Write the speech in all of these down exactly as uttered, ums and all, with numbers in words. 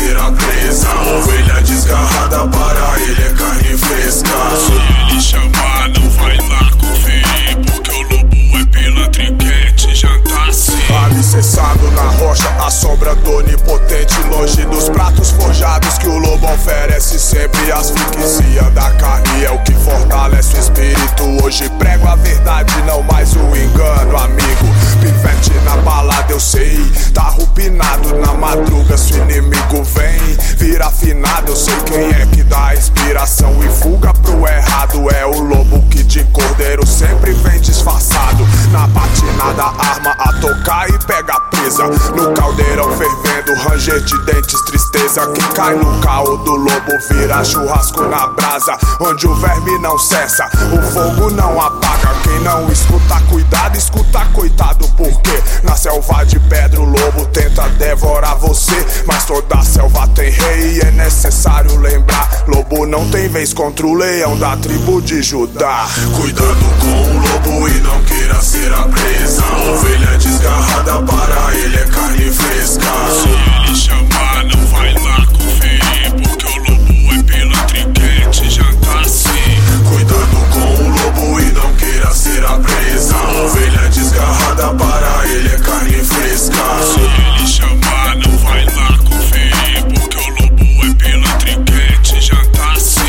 será presa. Ovelha desgarrada para ele é carne fresca. Se ele chamar não vai lá conferir, porque o lobo é pilantriquete, jantar-se. Alicerçado na rocha, a sombra do onipotente, longe dos pratos forjados que o lobo oferece sempre. A asfixia da carne é o que fortalece o espírito. Hoje prego a verdade, não mais o engano, amigo. Pivete na balada, eu sei, tá rupinado na madruga. Se o inimigo vem, vira afinado. Eu sei quem é que dá inspiração e fuga pro errado. É o lobo que de cordeiro sempre vem disfarçado. Na patinada, arma a tocar e pega presa. No caldeirão fervendo, ranger de dentes, tristeza. Quem cai no caô do lobo vira churrasco na brasa, onde o verme não cessa, o fogo não apaga. Quem não escuta, cuidado, escuta, coitado, porque na selva de pedra o lobo tenta devorar você. Mas toda selva tem rei e é necessário lembrar: lobo não tem vez contra o leão da tribo de Judá. Cuidado com o lobo e não queira ser a presa. Ovelha desgarrada para ele é carne fresca. Se ele chamar não vai lá conferir, porque o lobo é pilantriquete, jantar-se. Cuidado com o lobo e não queira ser a presa. Ovelha desgarrada para ele é carne fresca. Se ele chamar não vai lá conferir, porque o lobo é pilantriquete, jantar-se.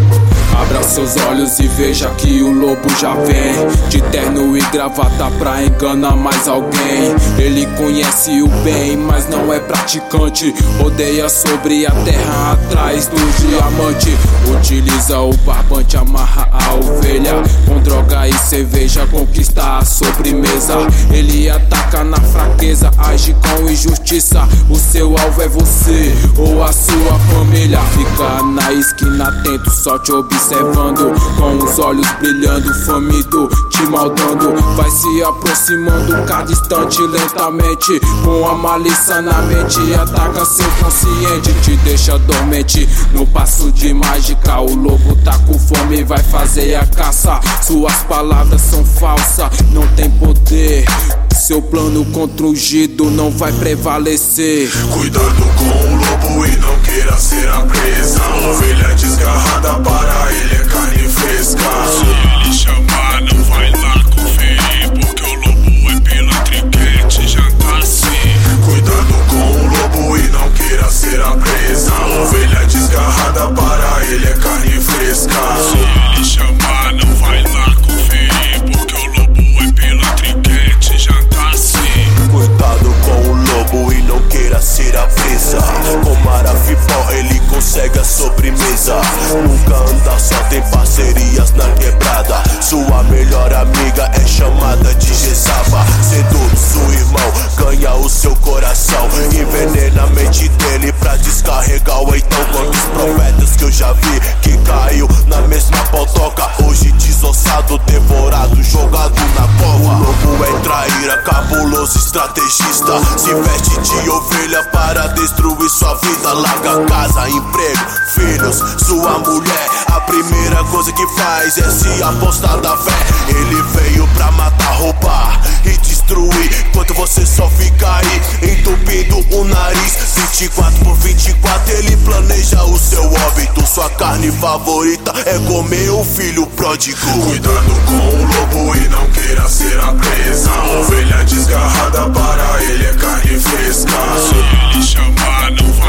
Abra seus olhos e veja que o lobo já vem, de terno e gravata pra enganar mais alguém. Ele conhece o bem, mas não é praticante. Rodeia sobre a terra atrás do diamante. Utiliza o barbante, amarra a ovelha. Com droga e cerveja conquista a sobremesa. Ele ataca na fraqueza, age com injustiça. O seu alvo é você ou a sua família. Fica na esquina atento, só te observando, com os olhos brilhando, faminto, te maldando. Vai se aproximando cada instante lentamente, com a malícia na mente, ataca seu consciente, te deixa dormente no passo de mágica. O lobo tá com fome, vai fazer a caça. Suas palavras são falsas, não tem poder. Seu plano contra o ungido não vai prevalecer. Cuidado com o lobo e não queira ser a presa. Ovelha desgarrada para ele é carne fresca. Se ele chamar não vai lá conferir, porque o lobo é pilantriquete, jantar-se. Cuidado com o lobo e não queira ser a presa. Ovelha desgarrada para ele é carne fresca. Se ele chamar não vai lá conferir, porque o lobo é pilantriquete, jantar-se. Cuidado com o lobo e não queira ser a presa. Com marafipó ele consegue a sobremesa. Nunca anda só, tem parcerias na quebrada. Sua melhor amiga é chamada de Jezaba. Seduz o irmão, ganha o seu coração, envenena a mente dele pra descarregar o então. Quantos profetas que eu já vi que caiu na mesma potoca, hoje desossado, devorado, jogado na cova. O lobo é traíra, cabuloso estrategista. Se veste de ovelha para destruir sua vida. Larga casa, emprego, filhos, sua mulher. A primeira coisa que faz é se apostar da fé. Ele veio pra matar, roubar e destruir, enquanto você só fica aí entupindo o nariz. Vinte e quatro por vinte e quatro ele planeja o seu óbito. Sua carne favorita é comer o filho pródigo. Cuidado com o lobo e não queira ser a presa. Ovelha desgarrada para ele é carne fresca. Se ele chamar não vai